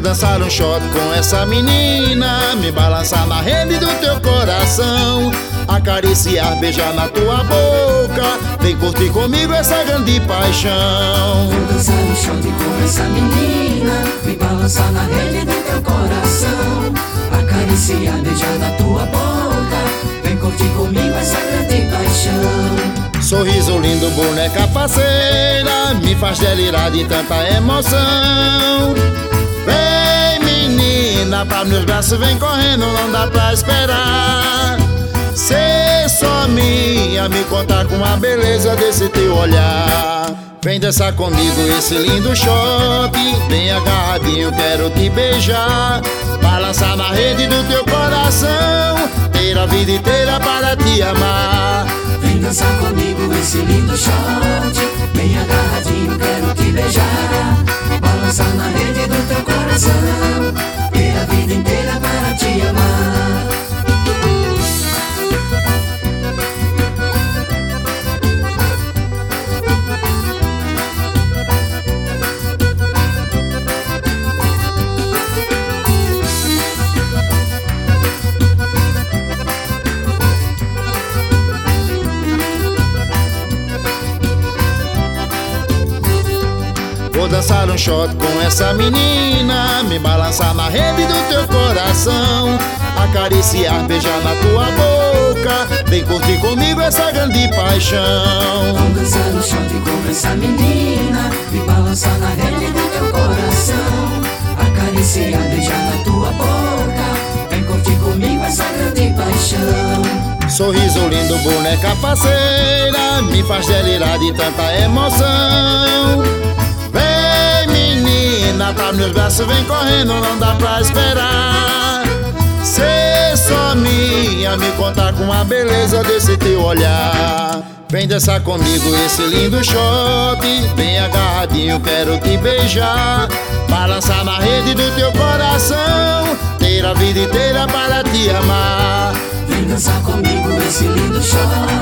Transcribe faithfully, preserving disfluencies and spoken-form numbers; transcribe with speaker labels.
Speaker 1: dançar um shot com essa menina, me balançar na rede do teu coração, acariciar, beijar na tua boca, vem curtir comigo essa grande paixão.
Speaker 2: Vou dançar um shot com essa menina, me balançar na rede do teu coração, acariciar, beijar na tua boca, vem curtir comigo essa grande paixão.
Speaker 1: Sorriso lindo, boneca parceira, me faz delirar de tanta emoção. Vem menina, para meus braços, vem correndo, não dá pra esperar. Ser só minha, me contar com a beleza desse teu olhar. Vem dançar comigo esse lindo shot, bem agarradinho, quero te beijar, balançar na rede do teu coração, ter a vida inteira para te amar.
Speaker 2: Vem dançar comigo esse lindo shot, bem agarradinho, quero te beijar, balançar na rede do teu coração, ter a vida inteira para te amar.
Speaker 1: Vou dançar um shot com essa menina, me balançar na rede do teu coração, acariciar, beijar na tua boca, vem curtir comigo essa grande paixão.
Speaker 2: Vou dançar um shot com essa menina, me balançar na rede do teu coração, acariciar, beijar na tua boca, vem curtir comigo essa grande paixão.
Speaker 1: Sorriso lindo, boneca parceira, me faz delirar de tanta emoção. Vem menina, tá meus braços, vem correndo, não dá pra esperar. Ser só minha, me contar com a beleza desse teu olhar. Vem dançar comigo esse lindo shot, bem agarradinho, quero te beijar, balançar na rede do teu coração, ter a vida inteira para te amar.
Speaker 2: Vem dançar comigo esse lindo shot,